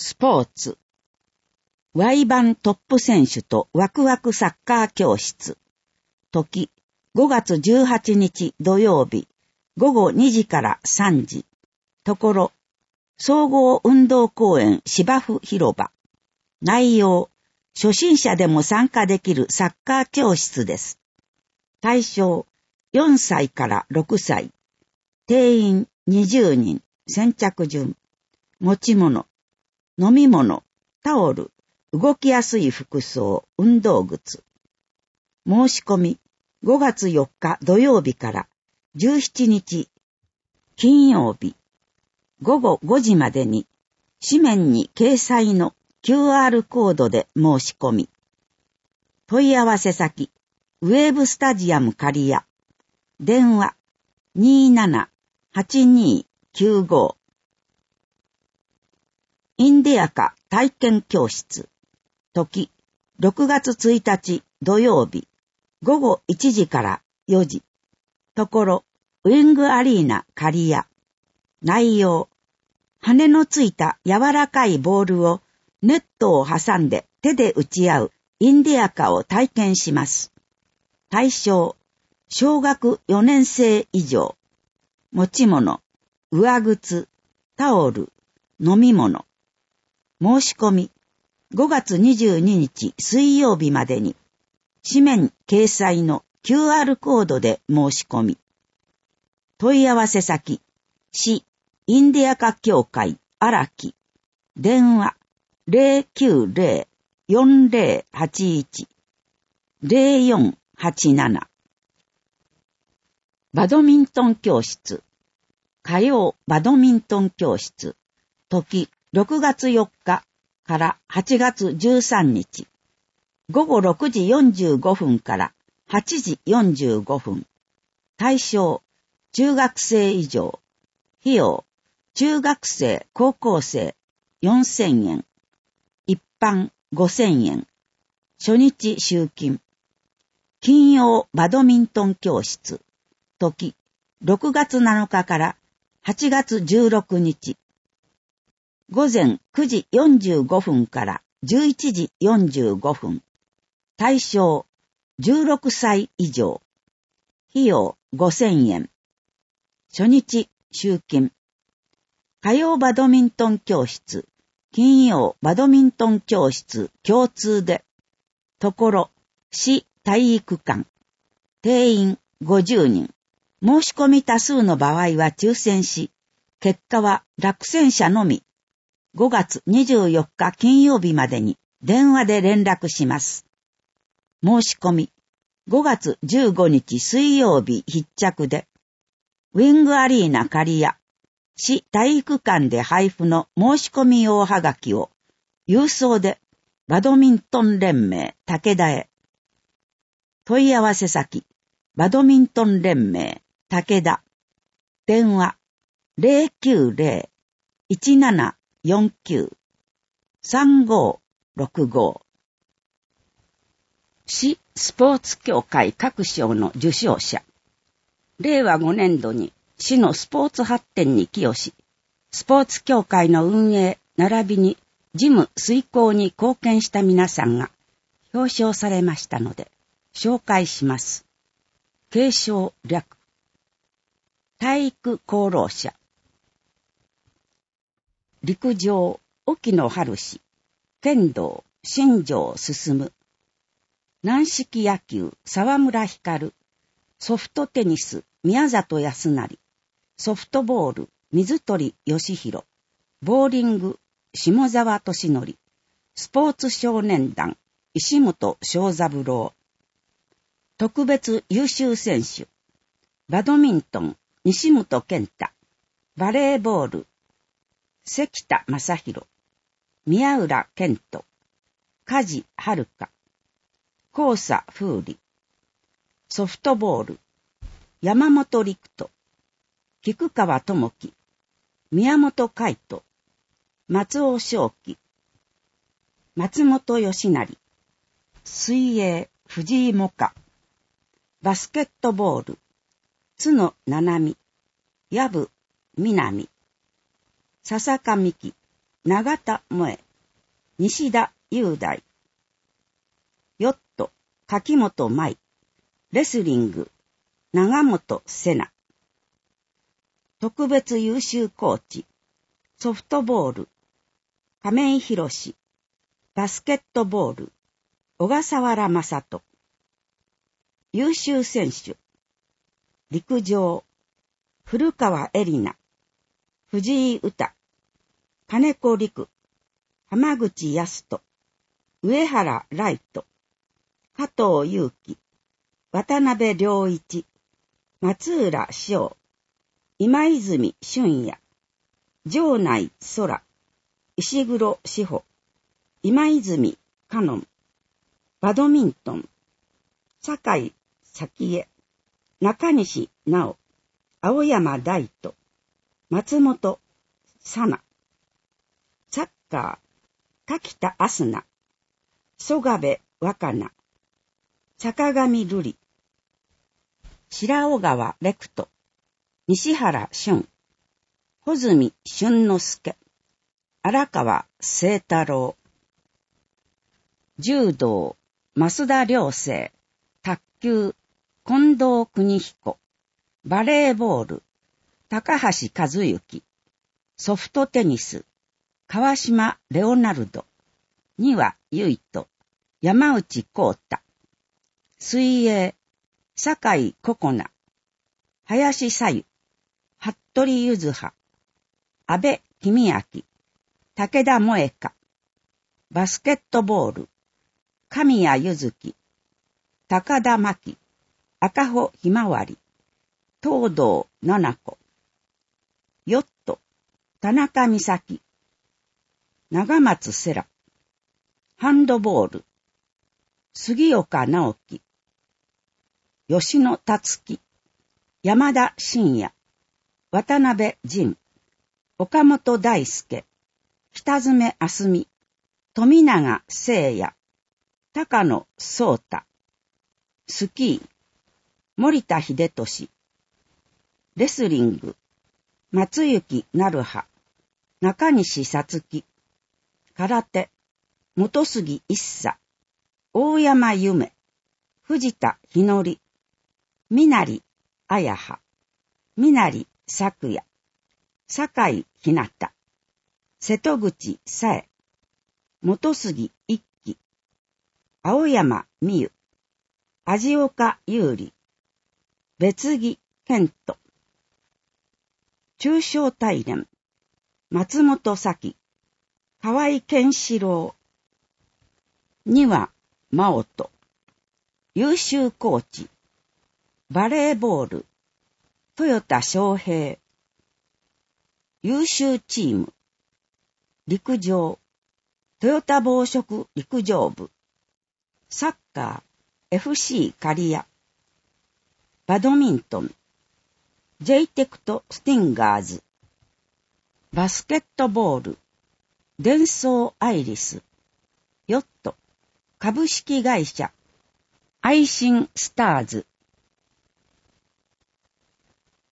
スポーツ Y 版トップ選手とワクワクサッカー教室時5月18日土曜日午後2時から3時ところ総合運動公園芝生広場内容初心者でも参加できるサッカー教室です。対象4歳から6歳定員20人先着順持ち物飲み物タオル動きやすい服装運動靴申し込み5月4日土曜日から17日金曜日午後5時までに紙面に掲載の QR コードで申し込み問い合わせ先ウェーブスタジアム刈谷電話 27-8295 インディアカ体験教室時6月1日土曜日午後1時から4時ところウィングアリーナ刈谷内容羽のついた柔らかいボールをネットを挟んで手で打ち合うインディアカを体験します。対象小学4年生以上持ち物上靴タオル飲み物申し込み5月22日水曜日までに紙面掲載の QR コードで申し込み問い合わせ先市インディアカ協会荒木電話 090-4081-0487 バドミントン教室火曜バドミントン教室時6月4日から8月13日午後6時45分から8時45分対象中学生以上費用中学生高校生4000円一般5000円初日集金金曜バドミントン教室時6月7日から8月16日午前9時45分から11時45分対象16歳以上費用5000円初日集金火曜バドミントン教室金曜バドミントン教室共通でところ市体育館定員50人申し込み多数の場合は抽選し結果は落選者のみ5月24日金曜日までに電話で連絡します。申し込み5月15日水曜日必着でウィングアリーナ刈谷市体育館で配布の申し込み用はがきを郵送でバドミントン連盟武田へ問い合わせ先バドミントン連盟武田電話 090-1749-3565 市スポーツ協会各賞の受賞者令和5年度に市のスポーツ発展に寄与し、スポーツ協会の運営並びに事務遂行に貢献した皆さんが表彰されましたので、紹介します。継承略。体育功労者。陸上、沖野春氏。剣道、新庄進。軟式野球、沢村光。ソフトテニス、宮里康成。ソフトボール、水鳥義弘。ボーリング、下沢俊則。スポーツ少年団、石本正三郎。特別優秀選手。バドミントン、西本健太。バレーボール、関田正宏。宮浦健人。梶遥香。高佐風里。ソフトボール、山本陸斗。菊川智樹、宮本海斗、松尾正樹、松本義成、水泳、藤井萌歌、バスケットボール、津野七海、藪南、笹香美希、 永田萌、西田雄大。ヨット、柿本舞。レスリング、長本瀬名。特別優秀コーチ、ソフトボール、亀井博士。バスケットボール、小笠原正人。優秀選手、陸上、古川恵里奈、藤井詩、金子陸、浜口康人、上原ライト、加藤祐樹、渡辺良一、松浦翔、今泉俊也、城内空、石黒志保、今泉香音、バドミントン、酒井咲江、中西直、青山大斗、松本沙奈、サッカー、柿田明日奈、曽我部若菜、坂上瑠璃、白尾川歴人、西原俊、穂積俊之介、荒川清太郎、柔道、増田良生、卓球、近藤邦彦、バレーボール、高橋和幸、ソフトテニス、川島レオナルド、丹羽結人、山内幸太、水泳、酒井心那、林沙由、服部柚葉、安部公明、武田萌香、バスケットボール、神谷柚月、高田真希、赤穂ひまわり、東堂七子、ヨット、田中美咲、長松セラ、ハンドボール、杉岡直樹、吉野達樹、山田真也、渡辺仁、岡本大輔、北爪あすみ、富永聖也、高野壮太、スキー、森田秀俊、レスリング、松雪成葉、中西さつき、空手、元杉一茶、大山夢、藤田ひのり、南綾葉、南咲也、酒井ひなた、瀬戸口さえ、元杉一輝、青山美優、味岡優里、別木健人、中小大連、松本咲、河合健志郎、丹羽真音、優秀コーチ、バレーボール、豊田翔平、優秀チーム、陸上、トヨタ紡織陸上部、サッカー、FC 刈谷、バドミントン、J テクトスティンガーズ、バスケットボール、デンソーアイリス、ヨット、株式会社、アイシンスターズ、